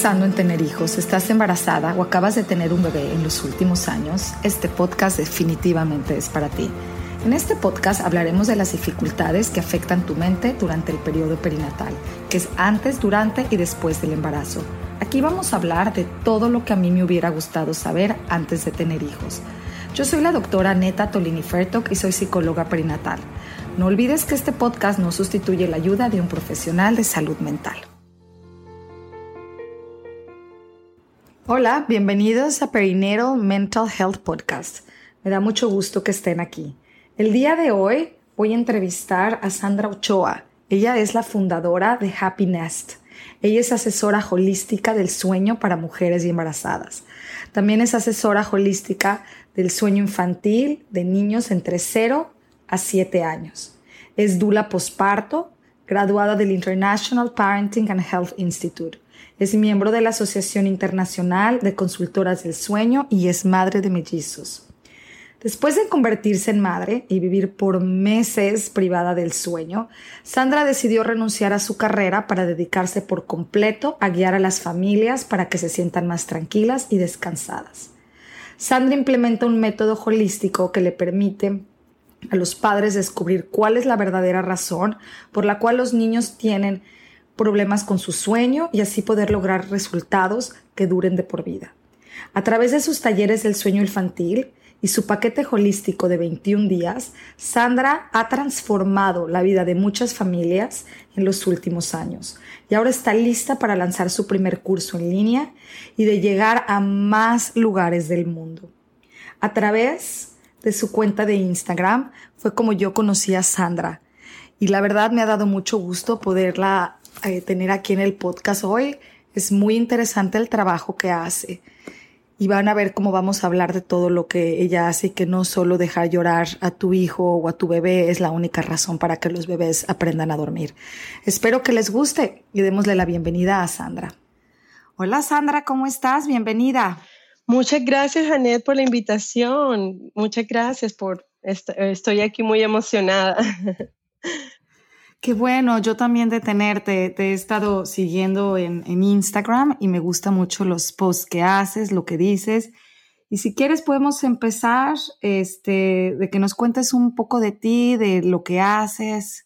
pensando en tener hijos, estás embarazada o acabas de tener un bebé en los últimos años, este podcast definitivamente es para ti. En este podcast hablaremos de las dificultades que afectan tu mente durante el periodo perinatal, que es antes, durante y después del embarazo. Aquí vamos a hablar de todo lo que a mí me hubiera gustado saber antes de tener hijos. Yo soy la doctora Neta Tolini-Fertok y soy psicóloga perinatal. No olvides que este podcast no sustituye la ayuda de un profesional de salud mental. Hola, bienvenidos a Perinatal Mental Health Podcast. Me da mucho gusto que estén aquí. El día de hoy voy a entrevistar a Sandra Ochoa. Ella es la fundadora de Happy Nest. Ella es asesora holística del sueño para mujeres y embarazadas. También es asesora holística del sueño infantil de niños entre 0 a 7 años. Es dula posparto, graduada del International Parenting and Health Institute. Es miembro de la Asociación Internacional de Consultoras del Sueño y es madre de mellizos. Después de convertirse en madre y vivir por meses privada del sueño, Sandra decidió renunciar a su carrera para dedicarse por completo a guiar a las familias para que se sientan más tranquilas y descansadas. Sandra implementa un método holístico que le permite a los padres descubrir cuál es la verdadera razón por la cual los niños tienen problemas con su sueño y así poder lograr resultados que duren de por vida. A través de sus talleres del sueño infantil y su paquete holístico de 21 días, Sandra ha transformado la vida de muchas familias en los últimos años y ahora está lista para lanzar su primer curso en línea y de llegar a más lugares del mundo. A través de su cuenta de Instagram fue como yo conocí a Sandra y la verdad me ha dado mucho gusto poderla tener aquí en el podcast hoy. Es muy interesante el trabajo que hace y van a ver cómo vamos a hablar de todo lo que ella hace y que no solo dejar llorar a tu hijo o a tu bebé es la única razón para que los bebés aprendan a dormir. Espero que les guste y démosle la bienvenida a Sandra. Hola Sandra, ¿cómo estás? Bienvenida. Muchas gracias, Anet, por la invitación. Muchas gracias estoy aquí muy emocionada. Qué bueno, yo también de tenerte. Te he estado siguiendo en Instagram y me gustan mucho los posts que haces, lo que dices. Y si quieres podemos empezar de que nos cuentes un poco de ti, de lo que haces.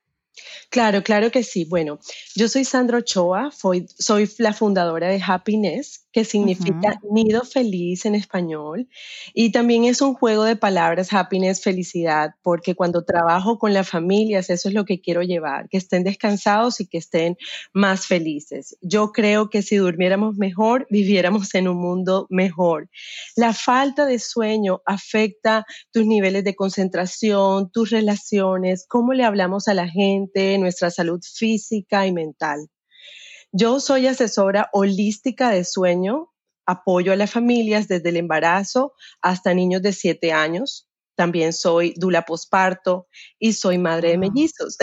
Claro que sí. Bueno, yo soy Sandra Ochoa, soy la fundadora de Happy Nest, que significa nido feliz en español, y también es un juego de palabras, happiness, felicidad, porque cuando trabajo con las familias, eso es lo que quiero llevar, que estén descansados y que estén más felices. Yo creo que si durmiéramos mejor, viviéramos en un mundo mejor. La falta de sueño afecta tus niveles de concentración, tus relaciones, cómo le hablamos a la gente, nuestra salud física y mental. Yo soy asesora holística de sueño, apoyo a las familias desde el embarazo hasta niños de 7 años. También soy dula posparto y soy madre de mellizos.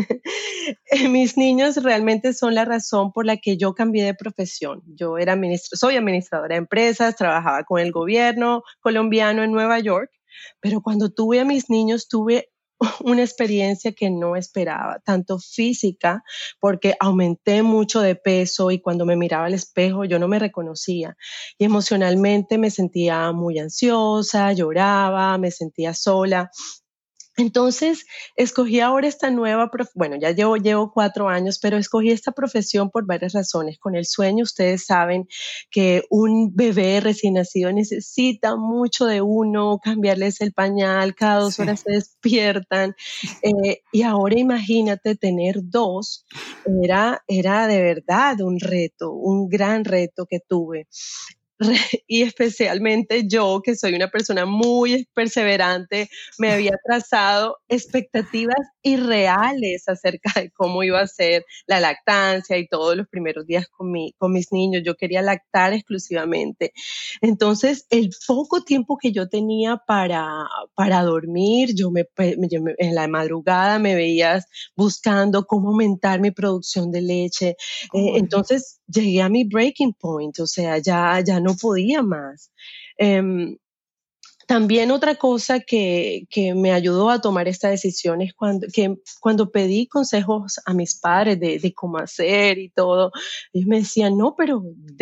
Mis niños realmente son la razón por la que yo cambié de profesión. Yo soy administradora de empresas, trabajaba con el gobierno colombiano en Nueva York, pero cuando tuve a mis niños tuve una experiencia que no esperaba, tanto física, porque aumenté mucho de peso y cuando me miraba al espejo yo no me reconocía. Y emocionalmente me sentía muy ansiosa, lloraba, me sentía sola. Entonces, escogí ahora esta nueva, bueno, ya llevo 4 años, pero escogí esta profesión por varias razones. Con el sueño, ustedes saben que un bebé recién nacido necesita mucho de uno, cambiarles el pañal, cada 2 horas se despiertan. Y ahora imagínate tener 2, era de verdad un reto, un gran reto que tuve. Y especialmente yo, que soy una persona muy perseverante, me había trazado expectativas irreales acerca de cómo iba a ser la lactancia y todos los primeros días con mis niños. Yo quería lactar exclusivamente. Entonces, el poco tiempo que yo tenía para dormir, en la madrugada me veías buscando cómo aumentar mi producción de leche. Entonces, llegué a mi breaking point, o sea, ya no podía más. También otra cosa que me ayudó a tomar esta decisión es cuando pedí consejos a mis padres de cómo hacer y todo, ellos me decían, no, pero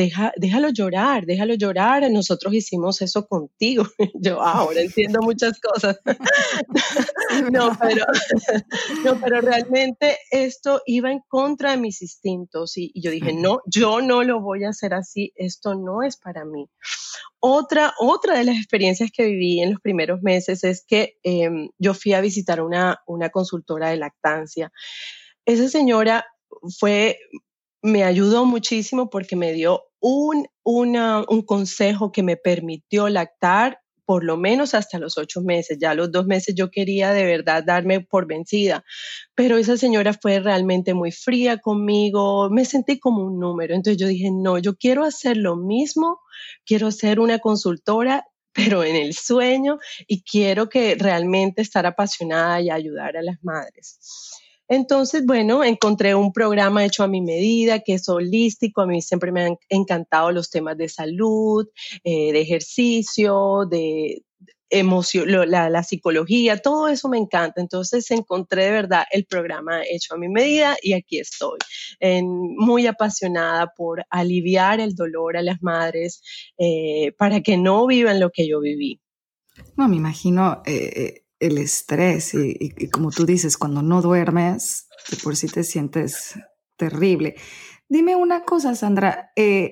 déjalo llorar, nosotros hicimos eso contigo. Yo ahora entiendo muchas cosas. Sí, No, ¿verdad? pero, no, pero realmente esto iba en contra de mis instintos y yo dije, Sí. no, yo no lo voy a hacer así, esto no es para mí. Otra de las experiencias que viví en los primeros meses es que yo fui a visitar una consultora de lactancia. Esa señora fue, me ayudó muchísimo porque me dio un consejo que me permitió lactar por lo menos hasta los 8 meses. Ya a los 2 meses yo quería de verdad darme por vencida, pero esa señora fue realmente muy fría conmigo, me sentí como un número. Entonces yo dije, no, yo quiero hacer lo mismo, quiero ser una consultora, pero en el sueño, y quiero que realmente estar apasionada y ayudar a las madres. Entonces, bueno, encontré un programa hecho a mi medida, que es holístico. A mí siempre me han encantado los temas de salud, de ejercicio, de la psicología, todo eso me encanta. Entonces encontré de verdad el programa hecho a mi medida y aquí estoy, muy apasionada por aliviar el dolor a las madres para que no vivan lo que yo viví. No, me imagino el estrés y como tú dices, cuando no duermes, de por sí te sientes terrible. Dime una cosa, Sandra,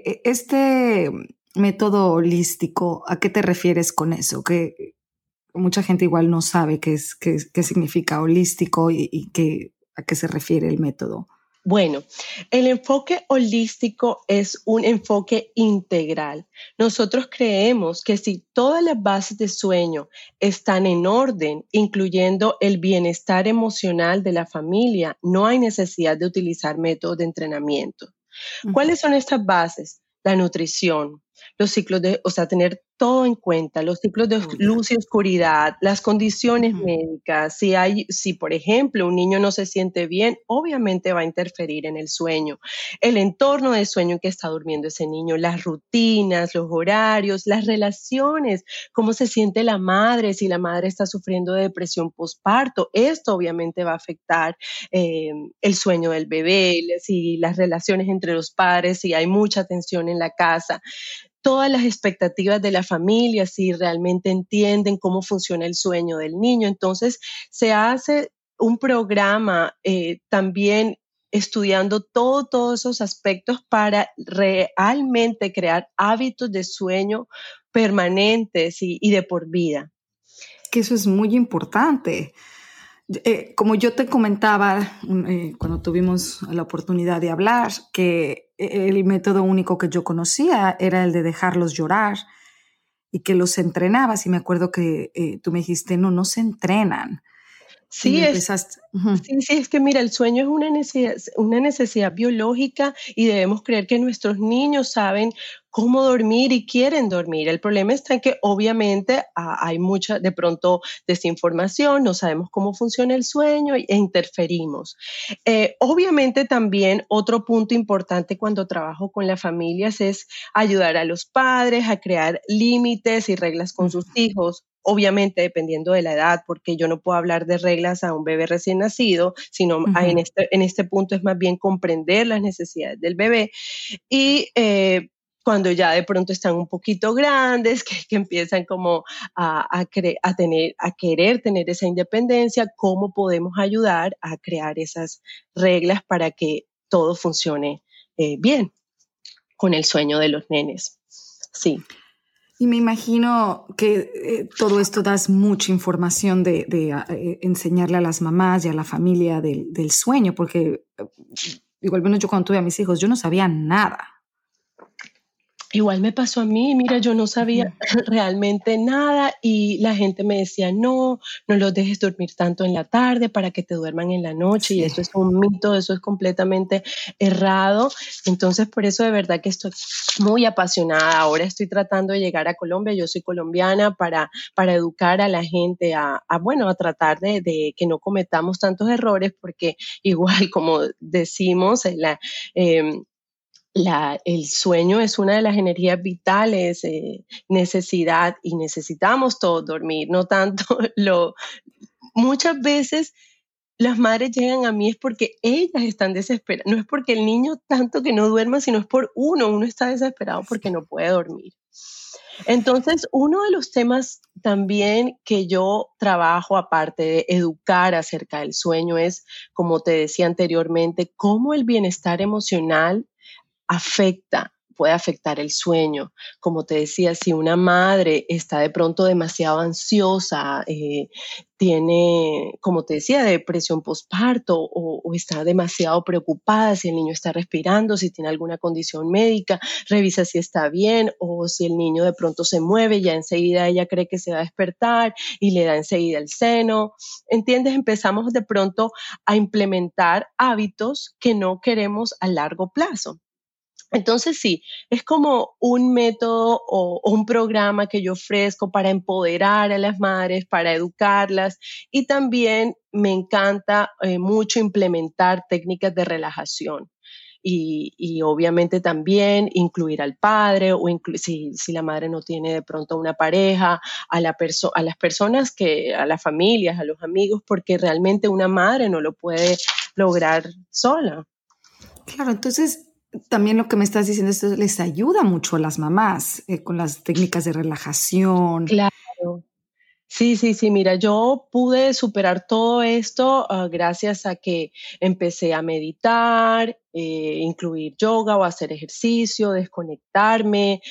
este método holístico, ¿a qué te refieres con eso? Que mucha gente igual no sabe qué significa holístico a qué se refiere el método. Bueno, el enfoque holístico es un enfoque integral. Nosotros creemos que si todas las bases de sueño están en orden, incluyendo el bienestar emocional de la familia, no hay necesidad de utilizar métodos de entrenamiento. Ujú, ¿Cuáles son estas bases? La nutrición, los ciclos de, o sea, tener todo en cuenta, los ciclos de obvio. luz y oscuridad, las condiciones Ujú. médicas. Si por ejemplo un niño no se siente bien, obviamente va a interferir en el sueño. El entorno de sueño en que está durmiendo ese niño, las rutinas, los horarios, las relaciones, cómo se siente la madre, si la madre está sufriendo de depresión postparto. Esto obviamente va a afectar eh, el sueño del bebé, si las relaciones entre los padres, si hay mucha tensión en la casa, todas las expectativas de la familia, si realmente entienden cómo funciona el sueño del niño. Entonces, se hace un programa también estudiando todos esos aspectos para realmente crear hábitos de sueño permanentes y de por vida. Que eso es muy importante. Como yo te comentaba cuando tuvimos la oportunidad de hablar, que el método único que yo conocía era el de dejarlos llorar y que los entrenabas. Y me acuerdo que tú me dijiste, no, no se entrenan. Y me Sí, empezaste. Uh-huh. sí, es que mira, el sueño es una necesidad biológica y debemos creer que nuestros niños saben cómo dormir y quieren dormir. El problema está en que obviamente hay mucha, de pronto, desinformación, no sabemos cómo funciona el sueño e interferimos. Obviamente también otro punto importante cuando trabajo con las familias es ayudar a los padres a crear límites y reglas con sus hijos. Obviamente, dependiendo de la edad, porque yo no puedo hablar de reglas a un bebé recién nacido, sino Uh-huh. en este punto es más bien comprender las necesidades del bebé. Y cuando ya de pronto están un poquito grandes, que empiezan como a querer tener esa independencia, ¿cómo podemos ayudar a crear esas reglas para que todo funcione bien con el sueño de los nenes? Sí. Y me imagino que todo esto das mucha información de enseñarle a las mamás y a la familia del sueño, porque igual menos yo cuando tuve a mis hijos, yo no sabía nada. Igual me pasó a mí, mira, yo no sabía Ujú. realmente nada y la gente me decía, no, no los dejes dormir tanto en la tarde para que te duerman en la noche y Sí. eso es un mito, eso es completamente errado. Entonces, por eso de verdad que estoy muy apasionada. Ahora estoy tratando de llegar a Colombia, yo soy colombiana, para educar a la gente bueno, a tratar de que no cometamos tantos errores porque igual como decimos, El sueño es una de las energías vitales, necesidad, y necesitamos todos dormir, no tanto muchas veces las madres llegan a mí es porque ellas están desesperadas, no es porque el niño tanto que no duerma, sino es por uno está desesperado porque no puede dormir. Entonces, uno de los temas también que yo trabajo, aparte de educar acerca del sueño, es, como te decía anteriormente, cómo el bienestar emocional puede afectar el sueño. Como te decía, si una madre está de pronto demasiado ansiosa, tiene, como te decía, depresión postparto o está demasiado preocupada, si el niño está respirando, si tiene alguna condición médica, revisa si está bien, o si el niño de pronto se mueve, ya enseguida ella cree que se va a despertar y le da enseguida el seno. ¿Entiendes? Empezamos de pronto a implementar hábitos que no queremos a largo plazo. Entonces sí, es como un método o un programa que yo ofrezco para empoderar a las madres, para educarlas, y también me encanta mucho implementar técnicas de relajación. Y obviamente también incluir al padre o si la madre no tiene de pronto una pareja, a las personas a las familias, a los amigos, porque realmente una madre no lo puede lograr sola. Claro, entonces también lo que me estás diciendo, esto les ayuda mucho a las mamás con las técnicas de relajación. Claro. Sí, sí, sí, mira, yo pude superar todo esto gracias a que empecé a meditar, incluir yoga o hacer ejercicio, desconectarme.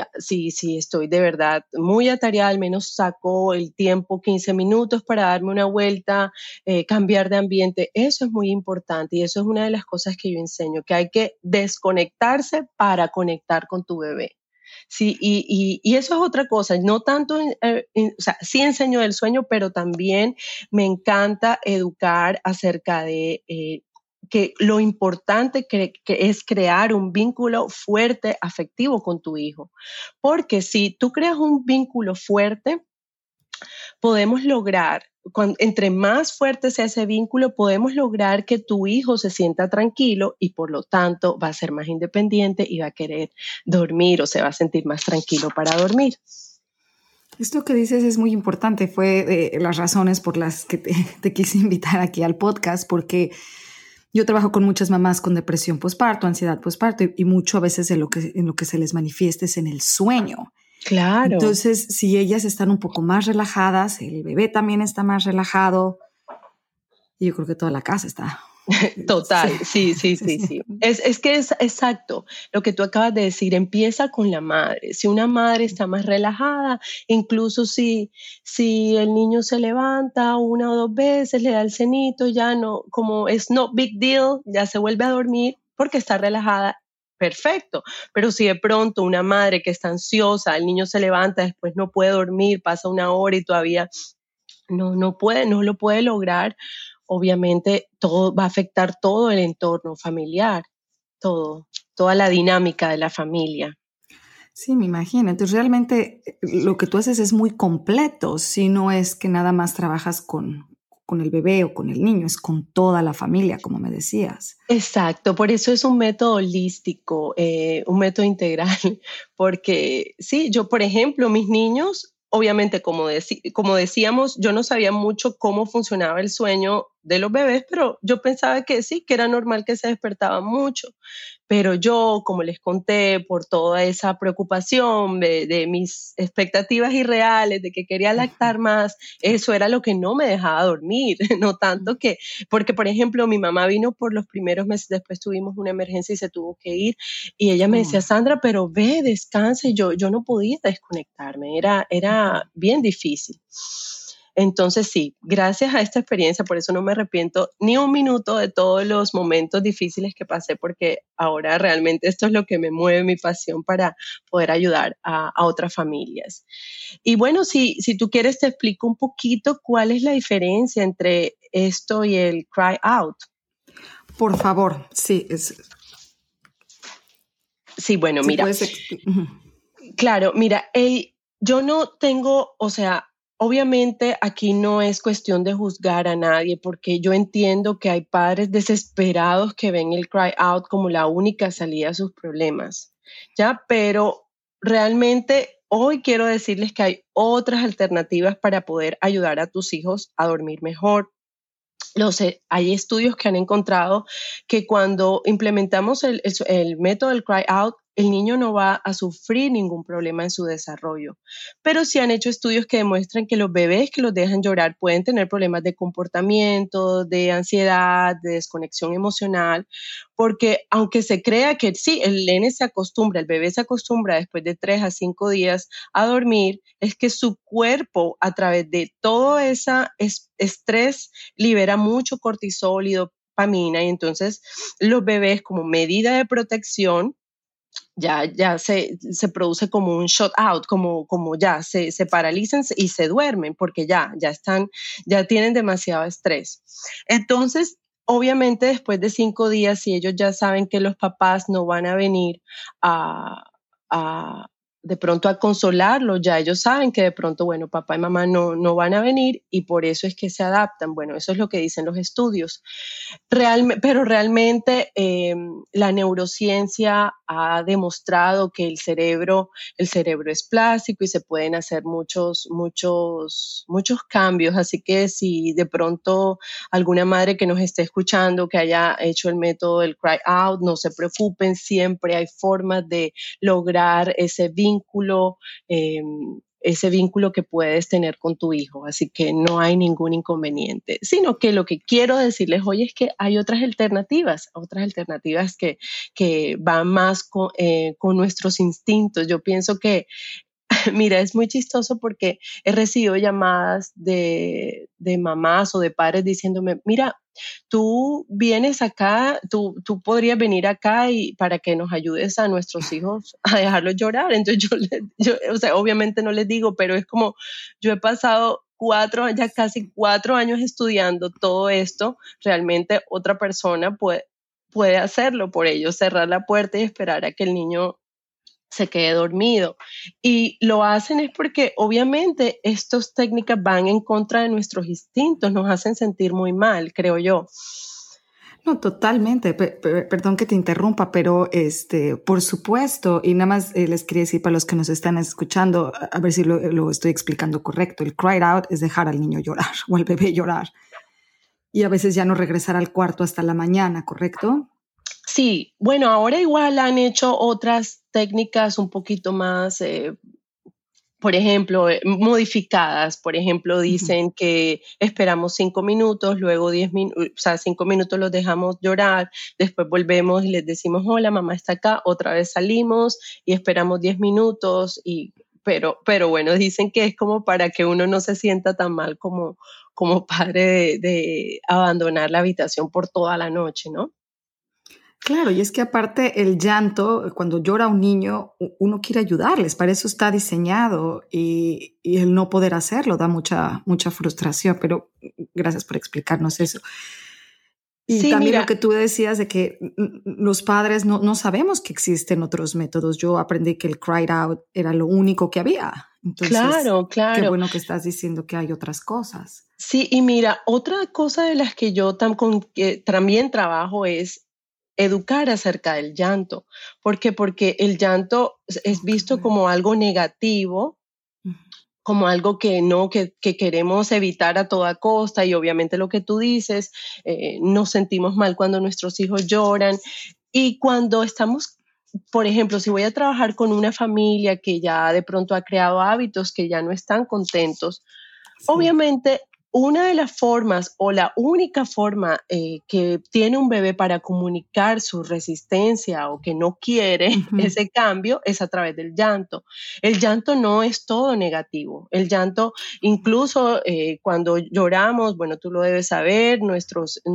Si estoy de verdad muy atareada, al menos saco el tiempo, 15 minutos para darme una vuelta, cambiar de ambiente. Eso es muy importante y eso es una de las cosas que yo enseño, que hay que desconectarse para conectar con tu bebé. Sí, y eso es otra cosa, no tanto, o sea, sí enseño del sueño, pero también me encanta educar acerca de que lo importante que es crear un vínculo fuerte, afectivo con tu hijo. Porque si tú creas un vínculo fuerte, podemos lograr, entre más fuerte sea ese vínculo, podemos lograr que tu hijo se sienta tranquilo y por lo tanto va a ser más independiente y va a querer dormir o se va a sentir más tranquilo para dormir. Esto que dices es muy importante. Fue las razones por las que te quise invitar aquí al podcast, porque yo trabajo con muchas mamás con depresión postparto, ansiedad postparto y mucho a veces en lo que se les manifiesta es en el sueño. Claro. Entonces, si ellas están un poco más relajadas, el bebé también está más relajado y yo creo que toda la casa está. Total, sí, sí, sí, sí. Es que es exacto lo que tú acabas de decir, empieza con la madre. Si una madre está más relajada, incluso si el niño se levanta una o dos veces, le da el cenito, ya no, como es no big deal, ya se vuelve a dormir porque está relajada. Perfecto, pero si de pronto una madre que está ansiosa, el niño se levanta, después no puede dormir, pasa una hora y todavía no lo puede lograr, obviamente todo va a afectar todo el entorno familiar, toda la dinámica de la familia. Sí, me imagino. Entonces, realmente lo que tú haces es muy completo, si no es que nada más trabajas con el bebé o con el niño, es con toda la familia, como me decías. Exacto, por eso es un método holístico, un método integral, porque sí, yo, por ejemplo, mis niños, obviamente, como decíamos, yo no sabía mucho cómo funcionaba el sueño de los bebés, pero yo pensaba que sí, que era normal que se despertaban mucho. Pero yo, como les conté, por toda esa preocupación de mis expectativas irreales, de que quería lactar más, eso era lo que no me dejaba dormir, no tanto que, porque por ejemplo, mi mamá vino por los primeros meses, después tuvimos una emergencia y se tuvo que ir, y ella me decía, Sandra, pero ve, descansa, y yo no podía desconectarme, era bien difícil. Entonces sí, gracias a esta experiencia, por eso no me arrepiento ni un minuto de todos los momentos difíciles que pasé, porque ahora realmente esto es lo que me mueve, mi pasión para poder ayudar a otras familias. Y bueno, si tú quieres te explico un poquito cuál es la diferencia entre esto y el cry out. Por favor, sí. Sí, bueno, Sí mira, puedes. claro, mira, yo no tengo, o sea, obviamente aquí no es cuestión de juzgar a nadie, porque yo entiendo que hay padres desesperados que ven el cry out como la única salida a sus problemas, ¿ya? Pero realmente hoy quiero decirles que hay otras alternativas para poder ayudar a tus hijos a dormir mejor. Hay estudios que han encontrado que cuando implementamos el método del cry out, el niño no va a sufrir ningún problema en su desarrollo. Pero sí han hecho estudios que demuestran que los bebés que los dejan llorar pueden tener problemas de comportamiento, de ansiedad, de desconexión emocional, porque aunque se crea que sí, el nene se acostumbra, el bebé se acostumbra después de 3 a 5 días a dormir, es que su cuerpo, a través de todo ese estrés, libera mucho cortisol y dopamina, y entonces los bebés, como medida de protección, ya se produce como un shut out, como ya se paralizan y se duermen porque ya tienen demasiado estrés. Entonces, obviamente después de 5 días, si ellos ya saben que los papás no van a venir a, a de pronto a consolarlos, ya ellos saben que de pronto, bueno, papá y mamá no van a venir y por eso es que se adaptan. Bueno, eso es lo que dicen los estudios. Pero realmente la neurociencia ha demostrado que el cerebro es plástico y se pueden hacer muchos cambios. Así que si de pronto alguna madre que nos esté escuchando que haya hecho el método del cry out, no se preocupen, siempre hay formas de lograr eh, ese vínculo que puedes tener con tu hijo, así que no hay ningún inconveniente, sino que lo que quiero decirles hoy es que hay otras alternativas que van más con nuestros instintos. Yo pienso que mira, es muy chistoso porque he recibido llamadas de mamás o de padres diciéndome, mira, tú vienes acá, tú podrías venir acá y para que nos ayudes a nuestros hijos a dejarlos llorar. Entonces o sea, obviamente no les digo, pero es como yo he pasado ya casi 4 años estudiando todo esto, realmente otra persona puede hacerlo por ellos, cerrar la puerta y esperar a que el niño se quede dormido. Y lo hacen es porque obviamente estas técnicas van en contra de nuestros instintos, nos hacen sentir muy mal, creo yo. No, totalmente. Perdón que te interrumpa, pero por supuesto, y nada más les quería decir para los que nos están escuchando, a ver si lo estoy explicando correcto. El cry out es dejar al niño llorar o al bebé llorar y a veces ya no regresar al cuarto hasta la mañana, ¿correcto? Sí, bueno, ahora igual han hecho otras técnicas un poquito más, por ejemplo, modificadas. Por ejemplo, Ujú. dicen que esperamos 5 minutos, luego 10 minutos, o sea, 5 minutos los dejamos llorar, después volvemos y les decimos, hola, mamá está acá, otra vez salimos y esperamos 10 minutos. Pero bueno, dicen que es como para que uno no se sienta tan mal como padre de abandonar la habitación por toda la noche, ¿no? Claro, y es que aparte el llanto, cuando llora un niño, uno quiere ayudarles, para eso está diseñado y el no poder hacerlo da mucha frustración, pero gracias por explicarnos eso. Y Sí, también lo mira, que tú decías de que los padres no sabemos que existen otros métodos. Yo aprendí que el cried out era lo único que había. Entonces, claro, qué claro. bueno que estás diciendo que hay otras cosas. Sí, y mira, otra cosa de las que yo con que también trabajo es educar acerca del llanto. ¿Por qué? Porque el llanto es Oh, qué visto bueno. como algo negativo, Ujú. como algo que no, que queremos evitar a toda costa, y obviamente lo que tú dices, nos sentimos mal cuando nuestros hijos lloran. Y cuando estamos, por ejemplo, si voy a trabajar con una familia que ya de pronto ha creado hábitos que ya no están contentos, Sí. obviamente, una de las formas o la única forma que tiene un bebé para comunicar su resistencia o que no quiere Ujú. ese cambio es a través del llanto. El llanto no es todo negativo. El llanto, incluso cuando lloramos, bueno, tú lo debes saber,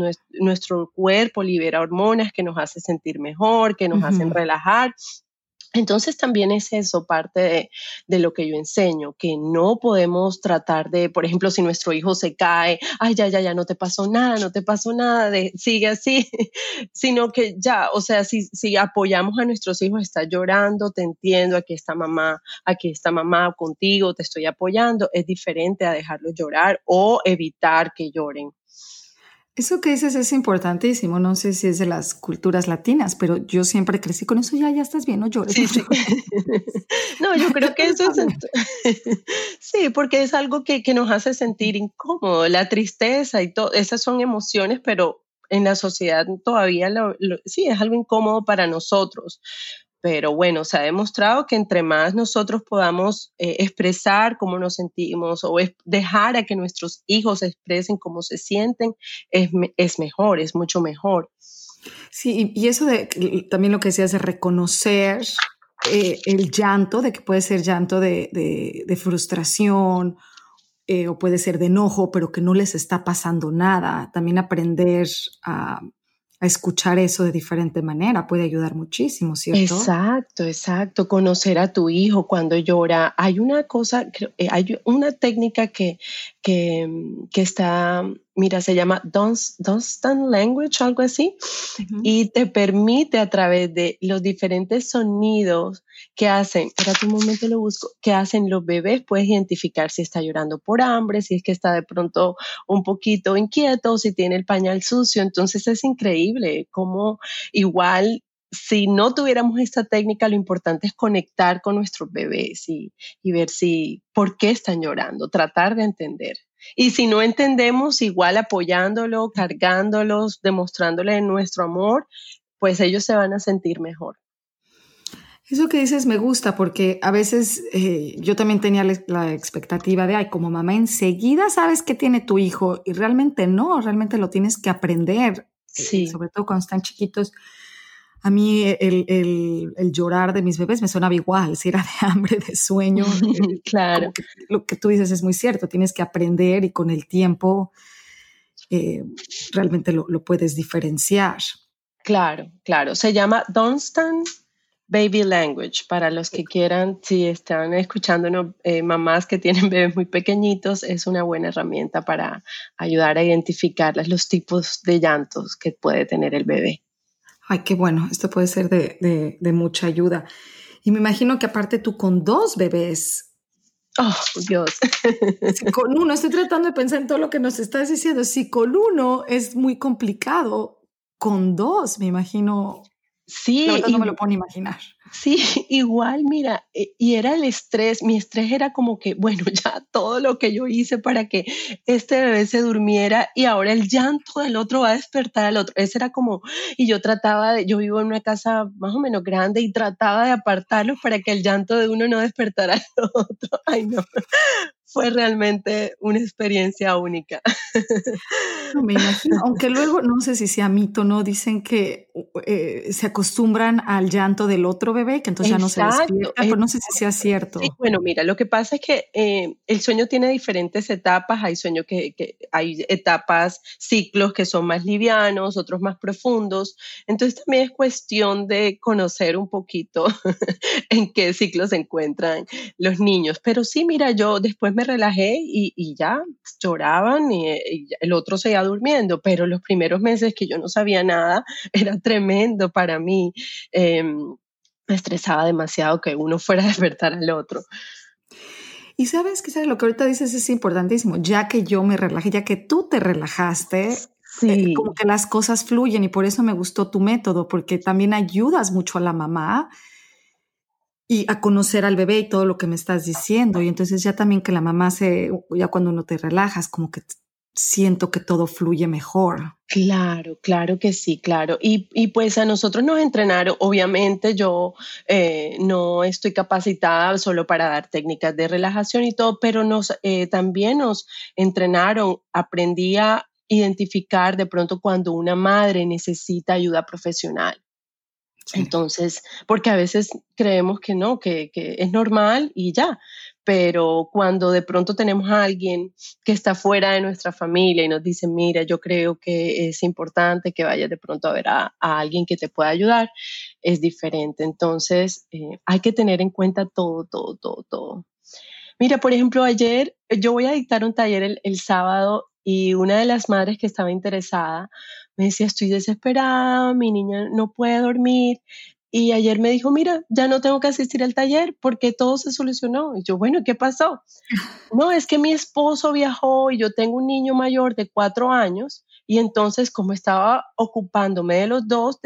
nuestro cuerpo libera hormonas que nos hacen sentir mejor, que nos hacen Ujú. relajar. Entonces también es eso parte de lo que yo enseño, que no podemos tratar de, por ejemplo, si nuestro hijo se cae, ay, ya, no te pasó nada, no te pasó nada, sigue así, sino que ya, o sea, si apoyamos a nuestros hijos, está llorando, te entiendo, aquí está mamá contigo, te estoy apoyando, es diferente a dejarlos llorar o evitar que lloren. Eso que dices es importantísimo. No sé si es de las culturas latinas, pero yo siempre crecí con eso. Ya estás bien, no llores, Sí, no sí. llores. No, yo creo Ya que todo eso está es bien. sí, porque es algo que nos hace sentir incómodo, la tristeza y todo, esas son emociones, pero en la sociedad todavía sí, es algo incómodo para nosotros. Pero bueno, se ha demostrado que entre más nosotros podamos expresar cómo nos sentimos o dejar a que nuestros hijos expresen cómo se sienten, es mejor, es mucho mejor. Sí, y eso de también lo que decías de reconocer el llanto, de que puede ser llanto de frustración o puede ser de enojo, pero que no les está pasando nada. También aprender a escuchar eso de diferente manera puede ayudar muchísimo, ¿cierto? Exacto, exacto. Conocer a tu hijo cuando llora. Hay una cosa, hay una técnica que está, mira, se llama Dunstan Language, algo así, Ujú. y te permite a través de los diferentes sonidos que hacen, espérate un momento lo busco, que hacen los bebés, puedes identificar si está llorando por hambre, si es que está de pronto un poquito inquieto, o si tiene el pañal sucio. Entonces es increíble cómo igual si no tuviéramos esta técnica, lo importante es conectar con nuestros bebés y ver por qué están llorando, tratar de entender. Y si no entendemos, igual apoyándolo, cargándolos, demostrándole nuestro amor, pues ellos se van a sentir mejor. Eso que dices me gusta porque a veces yo también tenía la expectativa de, ay, como mamá enseguida sabes qué tiene tu hijo y realmente no, realmente lo tienes que aprender, Sí, sobre todo cuando están chiquitos. A mí el llorar de mis bebés me sonaba igual, si era de hambre, de sueño, claro. como que lo que tú dices es muy cierto, tienes que aprender y con el tiempo eh, realmente lo puedes diferenciar. Claro, claro. Se llama Dunstan Baby Language. Para los que quieran, si están escuchándonos, mamás que tienen bebés muy pequeñitos, es una buena herramienta para ayudar a identificar los tipos de llantos que puede tener el bebé. Ay, qué bueno, esto puede ser de mucha ayuda. Y me imagino que aparte tú con dos bebés, Oh, Dios. si con uno, estoy tratando de pensar en todo lo que nos estás diciendo, si con uno es muy complicado, con dos, me imagino, la Sí, verdad no me lo puedo ni imaginar. sí, igual, mira, y era el estrés, mi estrés era como que, bueno, ya todo lo que yo hice para que este bebé se durmiera y ahora el llanto del otro va a despertar al otro. Ese era como, y yo vivo en una casa más o menos grande y trataba de apartarlos para que el llanto de uno no despertara al otro. Ay, no, fue realmente una experiencia única. No me imagino, aunque luego no sé si sea mito, ¿no? Dicen que se acostumbran al llanto del otro bebé, que entonces ya no se Exacto, despierta, pero no sé si sea sí, cierto. bueno, mira, lo que pasa es que el sueño tiene diferentes etapas. Hay sueños que hay etapas, ciclos que son más livianos, otros más profundos. Entonces también es cuestión de conocer un poquito en qué ciclo se encuentran los niños. Pero sí, mira, yo después me relajé y ya lloraban y el otro seguía durmiendo, pero los primeros meses que yo no sabía nada era tremendo para mí. Me estresaba demasiado que uno fuera a despertar al otro. Y sabes que lo que ahorita dices es importantísimo, ya que yo me relajé, ya que tú te relajaste, como Sí, que las cosas fluyen y por eso me gustó tu método, porque también ayudas mucho a la mamá y a conocer al bebé y todo lo que me estás diciendo. Y entonces ya también que la mamá ya cuando uno te relajas, como que siento que todo fluye mejor. claro, claro que sí, claro. Y pues a nosotros nos entrenaron, obviamente yo no estoy capacitada solo para dar técnicas de relajación y todo, pero también nos entrenaron, aprendí a identificar de pronto cuando una madre necesita ayuda profesional. Sí. Entonces, porque a veces creemos que no, que es normal y ya, pero cuando de pronto tenemos a alguien que está fuera de nuestra familia y nos dice, mira, yo creo que es importante que vayas de pronto a ver a alguien que te pueda ayudar, es diferente. Entonces, hay que tener en cuenta todo, todo, todo, todo. Mira, por ejemplo, ayer yo voy a dictar un taller el sábado y una de las madres que estaba interesada me decía, estoy desesperada, mi niña no puede dormir. Y ayer me dijo, mira, ya no tengo que asistir al taller porque todo se solucionó. Y yo, bueno, ¿qué pasó? No, es que mi esposo viajó y yo tengo un niño mayor de 4 años y entonces como estaba ocupándome de los dos,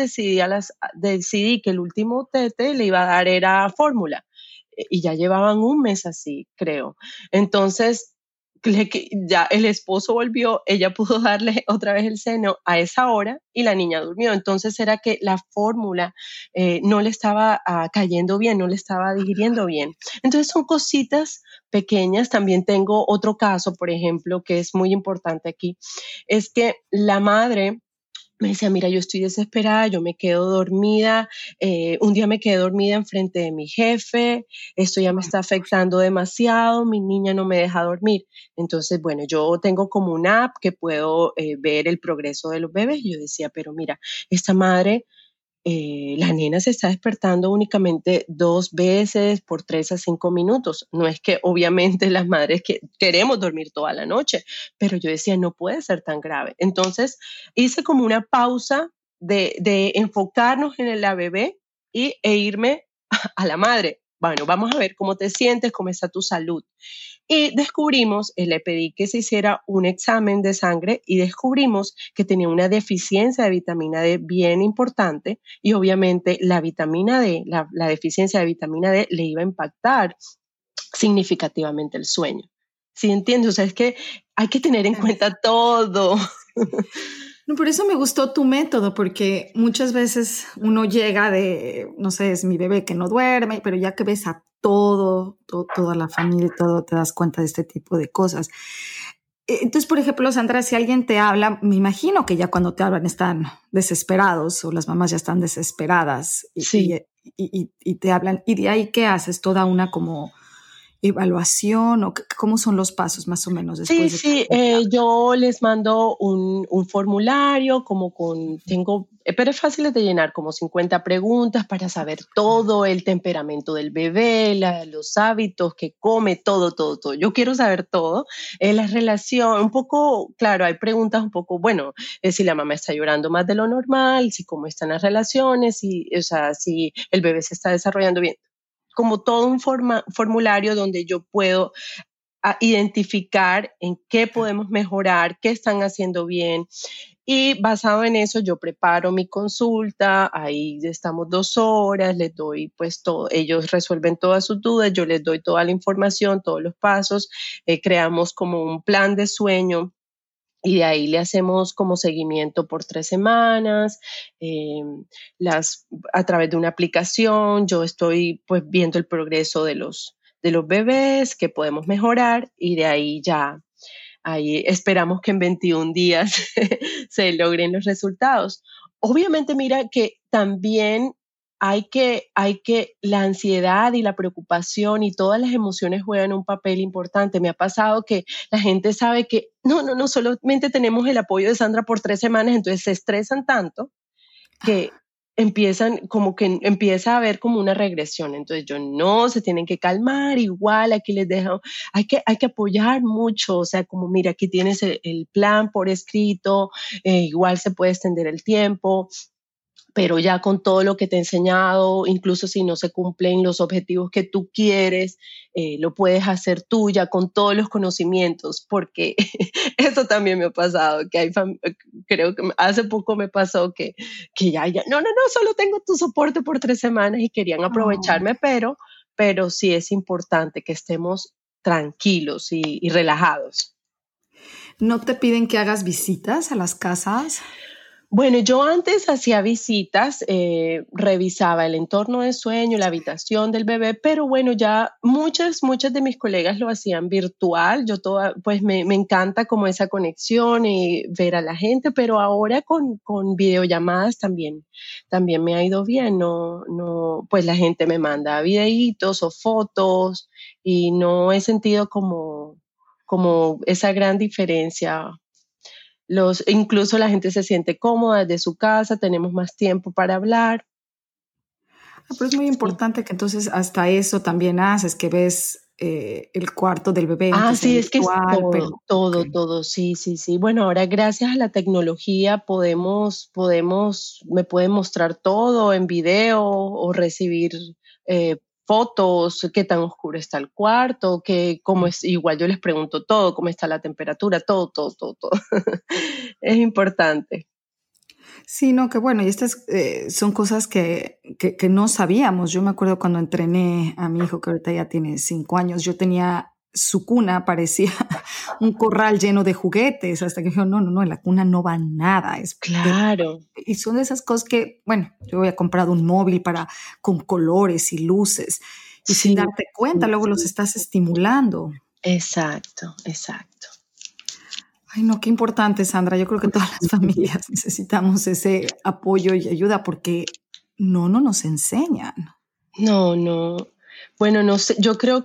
decidí que el último tete le iba a dar era fórmula y ya llevaban un mes así, creo. Entonces, ya el esposo volvió, ella pudo darle otra vez el seno a esa hora y la niña durmió. Entonces era que la fórmula no le estaba cayendo bien, no le estaba digiriendo bien. Entonces son cositas pequeñas. También tengo otro caso, por ejemplo, que es muy importante aquí, es que la madre me decía, mira, yo estoy desesperada, yo me quedo dormida, un día me quedé dormida enfrente de mi jefe, esto ya me está afectando demasiado, mi niña no me deja dormir. Entonces, bueno, yo tengo como una app que puedo ver el progreso de los bebés. Y yo decía, pero mira, esta madre la nena se está despertando únicamente 2 veces por 3 a 5 minutos. No es que obviamente las madres queremos dormir toda la noche, pero yo decía, no puede ser tan grave. Entonces hice como una pausa de enfocarnos en la bebé e irme a la madre. Bueno, vamos a ver cómo te sientes, cómo está tu salud. Y descubrimos, le pedí que se hiciera un examen de sangre y descubrimos que tenía una deficiencia de vitamina D bien importante y obviamente la vitamina D, la deficiencia de vitamina D le iba a impactar significativamente el sueño. ¿Sí entiendes? O sea, es que hay que tener en cuenta todo. No, por eso me gustó tu método, porque muchas veces uno llega de, no sé, es mi bebé que no duerme, pero ya que ves a toda la familia y todo, te das cuenta de este tipo de cosas. Entonces, por ejemplo, Sandra, si alguien te habla, me imagino que ya cuando te hablan están desesperados o las mamás ya están desesperadas Sí. y te hablan. ¿Y de ahí qué haces? ¿Toda una como evaluación o cómo son los pasos más o menos Sí, después de sí, que... yo les mando un formulario pero es fácil de llenar, como 50 preguntas para saber todo, el temperamento del bebé, los hábitos que come, todo, todo, todo. Yo quiero saber todo. La relación, un poco, claro, hay preguntas un poco, bueno, si la mamá está llorando más de lo normal, si cómo están las relaciones, o sea, si el bebé se está desarrollando bien, como todo un formulario donde yo puedo a identificar en qué podemos mejorar, qué están haciendo bien. Y basado en eso, yo preparo mi consulta, ahí estamos 2 horas, les doy pues todo, ellos resuelven todas sus dudas, yo les doy toda la información, todos los pasos, creamos como un plan de sueño y de ahí le hacemos como seguimiento por 3 semanas, eh, a través de una aplicación, yo estoy pues viendo el progreso de los bebés que podemos mejorar y de ahí ya, ahí esperamos que en 21 días se logren los resultados. Obviamente, mira que también la ansiedad y la preocupación y todas las emociones juegan un papel importante. Me ha pasado que la gente sabe que no, solamente tenemos el apoyo de Sandra por 3 semanas, entonces se estresan tanto que empieza a haber como una regresión. Entonces yo no, se tienen que calmar, igual aquí les dejo, hay que apoyar mucho, o sea, como mira, aquí tienes el plan por escrito, igual se puede extender el tiempo, pero ya con todo lo que te he enseñado, incluso si no se cumplen los objetivos que tú quieres, lo puedes hacer tú ya con todos los conocimientos, porque eso también me ha pasado, creo que hace poco me pasó que ya, no, solo tengo tu soporte por 3 semanas y querían Oh. aprovecharme, pero sí es importante que estemos tranquilos y relajados. ¿No te piden que hagas visitas a las casas? Bueno, yo antes hacía visitas, revisaba el entorno de sueño, la habitación del bebé, pero bueno, ya muchas de mis colegas lo hacían virtual. Yo toda, pues me encanta como esa conexión y ver a la gente, pero ahora con videollamadas también me ha ido bien. No, no, pues la gente me manda videitos o fotos y no he sentido como esa gran diferencia. Incluso la gente se siente cómoda desde su casa, tenemos más tiempo para hablar. Pero es muy Sí. importante que entonces hasta eso también haces, que ves el cuarto del bebé, aunque sea Sí, es que es virtual, todo, pero ok. todo, todo, sí, sí, sí. Bueno, ahora gracias a la tecnología me pueden mostrar todo en video o recibir fotos, qué tan oscuro está el cuarto, cómo es, igual yo les pregunto todo, cómo está la temperatura, todo, todo, todo, todo. Es importante. Sí, no, que bueno, y estas son cosas que no sabíamos. Yo me acuerdo cuando entrené a mi hijo, que ahorita ya tiene 5 años, yo tenía su cuna, parecía un corral lleno de juguetes, hasta que dijo, no, no, no, en la cuna no va nada. Claro, Y son de esas cosas que, bueno, yo había comprado un móvil con colores y luces, y sin sí, darte cuenta, sí, luego los sí. estás estimulando. Exacto, exacto. Ay, no, qué importante, Sandra. Yo creo que todas las familias necesitamos ese apoyo y ayuda porque no nos enseñan. No, no. Bueno, no sé,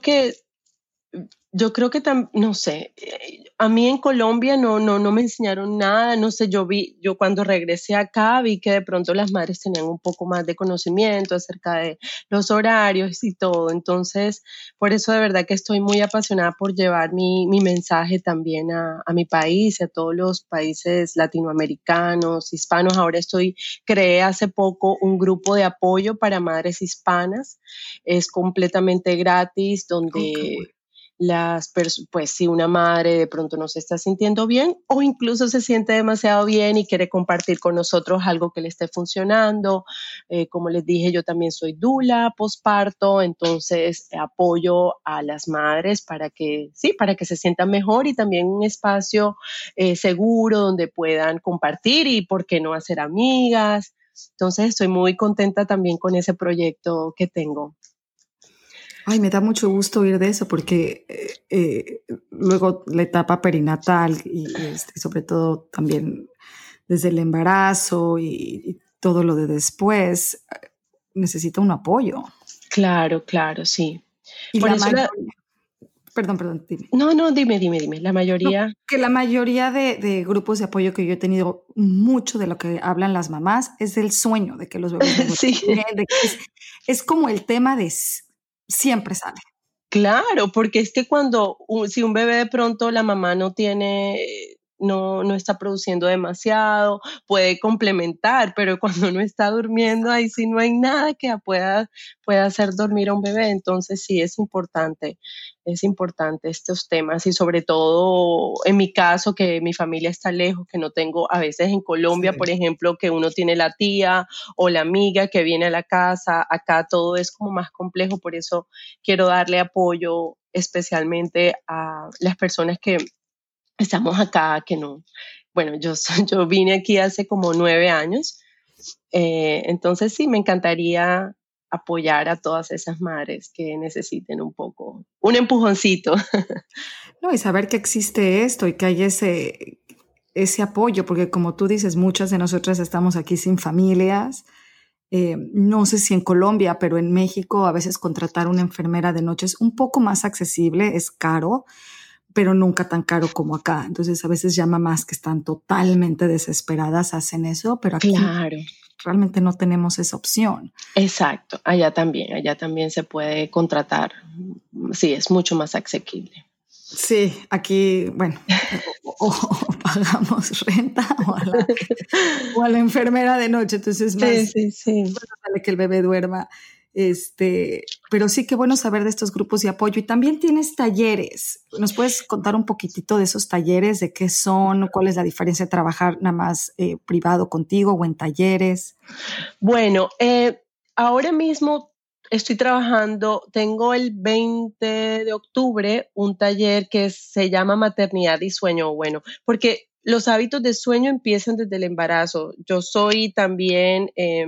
no sé, a mí en Colombia no me enseñaron nada, no sé, yo cuando regresé acá vi que de pronto las madres tenían un poco más de conocimiento acerca de los horarios y todo, entonces por eso de verdad que estoy muy apasionada por llevar mi mensaje también a mi país y a todos los países latinoamericanos, hispanos. Creé hace poco un grupo de apoyo para madres hispanas, es completamente gratis, Oh, qué bueno. donde pues si una madre de pronto no se está sintiendo bien o incluso se siente demasiado bien y quiere compartir con nosotros algo que le esté funcionando. Como les dije, yo también soy dula posparto, entonces apoyo a las madres para que se sientan mejor y también un espacio seguro donde puedan compartir y por qué no hacer amigas. Entonces estoy muy contenta también con ese proyecto que tengo. Ay, me da mucho gusto oír de eso porque luego la etapa perinatal y sobre todo también desde el embarazo y todo lo de después necesita un apoyo. Claro, claro, sí. Y Por la eso mayoría, perdón, dime. no, dime. La No, mayoría, que la mayoría de grupos de apoyo que yo he tenido, mucho de lo que hablan las mamás es del sueño, de que los bebés no duermen sí, bien, es como el tema siempre sale. claro, porque es que si un bebé de pronto la mamá no está produciendo demasiado, puede complementar, pero cuando no está durmiendo, ahí sí no hay nada que pueda hacer dormir a un bebé. Entonces sí es importante estos temas y sobre todo en mi caso, que mi familia está lejos, que no tengo, a veces en Sí. Colombia, por ejemplo, que uno tiene la tía o la amiga que viene a la casa, acá todo es como más complejo, por eso quiero darle apoyo especialmente a las personas que estamos acá, que no, bueno, yo vine aquí hace como 9 años, entonces sí, me encantaría apoyar a todas esas madres que necesiten un empujoncito. No, y saber que existe esto y que hay ese apoyo, porque como tú dices, muchas de nosotras estamos aquí sin familias. No sé si en Colombia, pero en México a veces contratar una enfermera de noche es un poco más accesible, es caro, pero nunca tan caro como acá. Entonces a veces ya mamás que están totalmente desesperadas hacen eso, pero aquí Claro, realmente no tenemos esa opción. exacto, allá también se puede contratar, sí, es mucho más asequible. Sí, aquí, bueno, o pagamos renta o a la enfermera de noche, entonces Sí, más sí, sí. sale que el bebé duerma. Pero sí que bueno saber de estos grupos de apoyo. Y también tienes talleres. ¿Nos puedes contar un poquitito de esos talleres, de qué son, cuál es la diferencia de trabajar nada más privado contigo o en talleres? Bueno, ahora mismo tengo el 20 de octubre un taller que se llama Maternidad y Sueño Bueno, porque los hábitos de sueño empiezan desde el embarazo. Yo soy también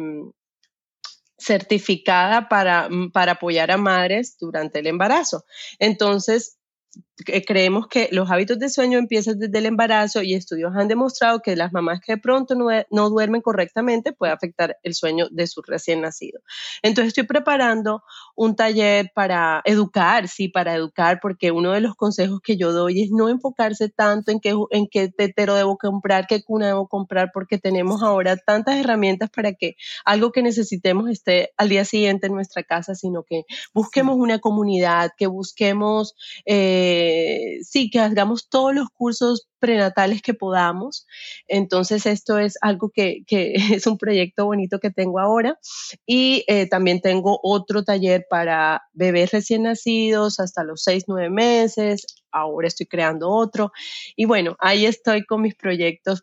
certificada para apoyar a madres durante el embarazo. Entonces, creemos que los hábitos de sueño empiezan desde el embarazo y estudios han demostrado que las mamás que de pronto no duermen correctamente puede afectar el sueño de su recién nacido. Entonces estoy preparando un taller para educar, sí, para educar, porque uno de los consejos que yo doy es no enfocarse tanto en qué tetero debo comprar, qué cuna debo comprar, porque tenemos ahora tantas herramientas para que algo que necesitemos esté al día siguiente en nuestra casa, sino que busquemos una comunidad, que busquemos sí, que hagamos todos los cursos prenatales que podamos. Entonces, esto es algo que es un proyecto bonito que tengo ahora. Y también tengo otro taller para bebés recién nacidos hasta los 6, 9 meses. Ahora estoy creando otro. Y bueno, ahí estoy con mis proyectos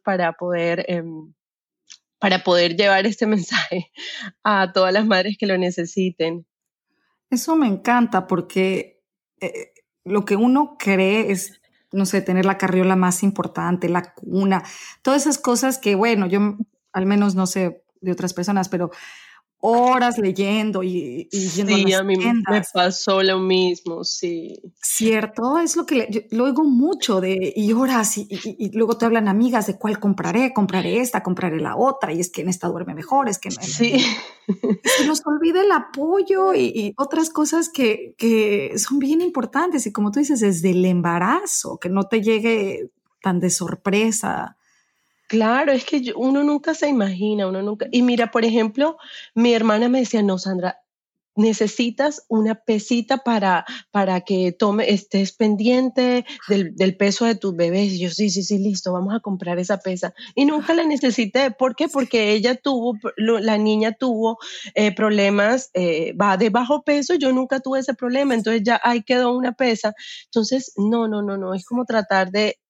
para poder llevar este mensaje a todas las madres que lo necesiten. Eso me encanta porque lo que uno cree es, no sé, tener la carriola más importante, la cuna, todas esas cosas que, bueno, yo al menos no sé de otras personas, pero horas leyendo y yendo a Sí, las a mí me tiendas. pasó lo mismo, sí. Cierto, es lo que yo lo oigo mucho de y horas y luego te hablan amigas de cuál compraré esta, compraré la otra y es que en esta duerme mejor, es que Sí. y se nos olvida el apoyo y otras cosas que son bien importantes y como tú dices, desde el embarazo, que no te llegue tan de sorpresa. Claro, es que uno nunca se imagina, uno nunca. Y mira, por ejemplo, mi hermana me decía, no, Sandra, necesitas una pesita para que estés pendiente del peso de tus bebés. Y yo, sí, sí, sí, listo, vamos a comprar esa pesa. Y nunca la necesité. ¿Por qué? Porque la niña tuvo problemas, va de bajo peso, yo nunca tuve ese problema, entonces ya ahí quedó una pesa. Entonces, no, no, no, no, es como tratar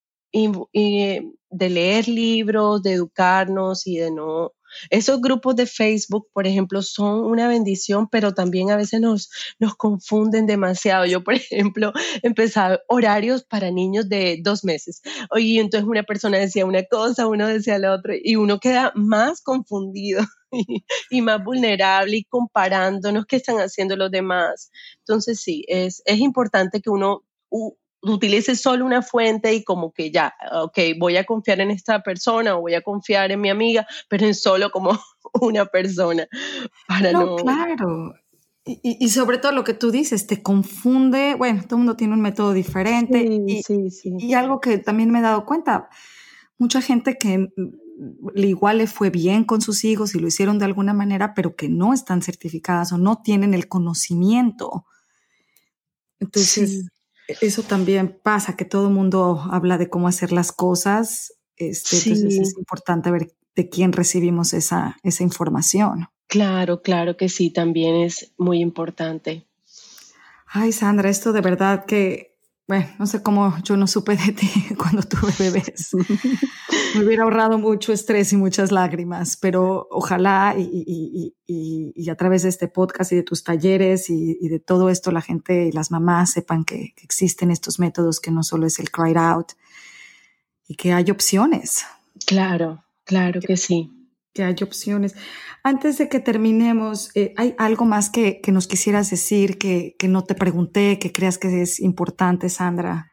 de leer libros, de educarnos y de no. Esos grupos de Facebook, por ejemplo, son una bendición, pero también a veces nos confunden demasiado. Yo, por ejemplo, empezaba horarios para niños de 2 meses. Y entonces una persona decía una cosa, uno decía la otra, y uno queda más confundido y más vulnerable y comparándonos qué están haciendo los demás. Entonces, sí, es importante que uno utilice solo una fuente y como que ya, ok, voy a confiar en esta persona o voy a confiar en mi amiga, pero en solo como una persona para No, no. claro. Y sobre todo lo que tú dices, te confunde, bueno, todo el mundo tiene un método diferente Sí, sí, sí. y algo que también me he dado cuenta, mucha gente que igual le fue bien con sus hijos y lo hicieron de alguna manera, pero que no están certificadas o no tienen el conocimiento. Entonces, Sí, eso también pasa, que todo el mundo habla de cómo hacer las cosas, entonces es sí, importante ver de quién recibimos esa información. claro, claro que sí, también es muy importante. Ay, Sandra, esto de verdad que, bueno, no sé cómo yo no supe de ti cuando tuve bebés. Me hubiera ahorrado mucho estrés y muchas lágrimas, pero ojalá y a través de este podcast y de tus talleres y de todo esto la gente y las mamás sepan que existen estos métodos, que no solo es el cry out y que hay opciones, Claro, claro que, que sí. que hay opciones. Antes de que terminemos, ¿hay algo más que nos quisieras decir que no te pregunté, que creas que es importante, Sandra?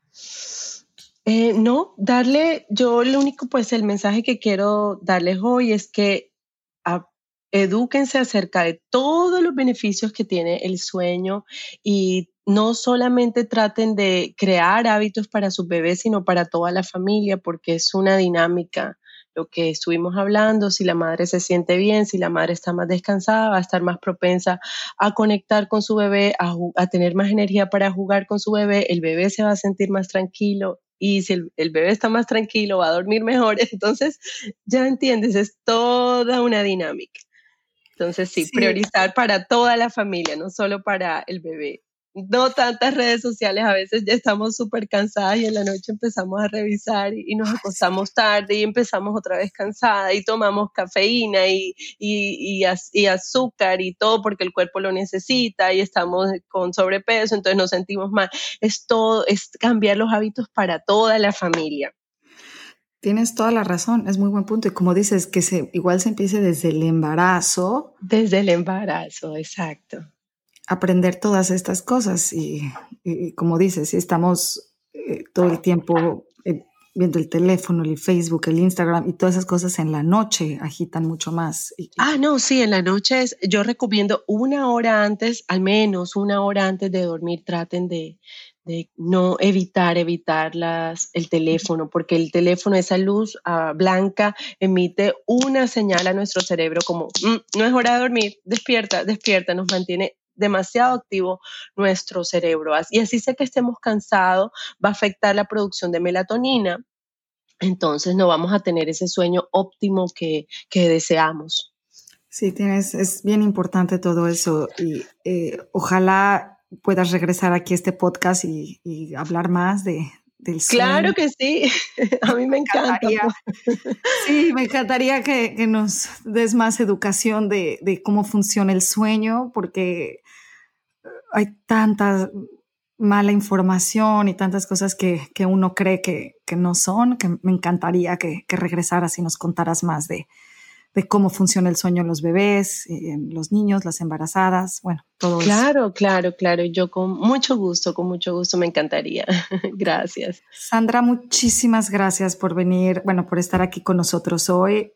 No, yo lo único, pues el mensaje que quiero darles hoy es que a- edúquense acerca de todos los beneficios que tiene el sueño y no solamente traten de crear hábitos para sus bebés, sino para toda la familia, porque es una dinámica. Lo que estuvimos hablando, si la madre se siente bien, si la madre está más descansada, va a estar más propensa a conectar con su bebé, a tener más energía para jugar con su bebé, el bebé se va a sentir más tranquilo y si el bebé está más tranquilo, va a dormir mejor. Entonces, ya entiendes, es toda una dinámica. Entonces, sí, Sí, priorizar para toda la familia, no solo para el bebé. No tantas redes sociales, a veces ya estamos súper cansadas y en la noche empezamos a revisar y nos acostamos tarde y empezamos otra vez cansada y tomamos cafeína y azúcar y todo porque el cuerpo lo necesita y estamos con sobrepeso, entonces nos sentimos mal. Es todo, es cambiar los hábitos para toda la familia. Tienes toda la razón, es muy buen punto. Y como dices, que igual se empiece desde el embarazo. Desde el embarazo, exacto. Aprender todas estas cosas y como dices, si estamos todo el tiempo viendo el teléfono, el Facebook, el Instagram y todas esas cosas en la noche agitan mucho más. No, sí, en la noche yo recomiendo una hora antes, al menos una hora antes de dormir, traten de no evitar el teléfono, porque el teléfono, esa luz blanca, emite una señal a nuestro cerebro como, no es hora de dormir, despierta, despierta, nos mantiene demasiado activo nuestro cerebro. Y así sé que estemos cansados, va a afectar la producción de melatonina, entonces no vamos a tener ese sueño óptimo que deseamos. Sí, es bien importante todo eso y ojalá puedas regresar aquí a este podcast y hablar más del sueño. Claro que sí, a mí me encanta. Sí, me encantaría que nos des más educación de cómo funciona el sueño, porque hay tanta mala información y tantas cosas que uno cree que no son, que me encantaría que regresaras y nos contaras más de cómo funciona el sueño en los bebés, en los niños, las embarazadas, bueno, todo eso. Claro. Yo con mucho gusto me encantaría. Gracias. Sandra, muchísimas gracias por venir, por estar aquí con nosotros hoy.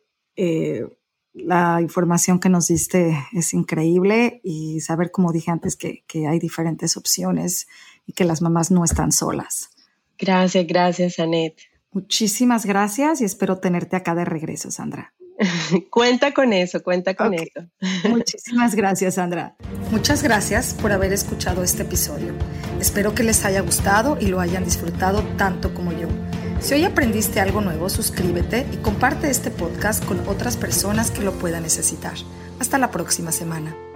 La información que nos diste es increíble y saber, como dije antes, que hay diferentes opciones y que las mamás no están solas. Gracias, Annette. Muchísimas gracias y espero tenerte acá de regreso, Sandra. Cuenta con eso. Muchísimas gracias, Sandra. Muchas gracias por haber escuchado este episodio. Espero que les haya gustado y lo hayan disfrutado tanto como yo. Si hoy aprendiste algo nuevo, suscríbete y comparte este podcast con otras personas que lo puedan necesitar. Hasta la próxima semana.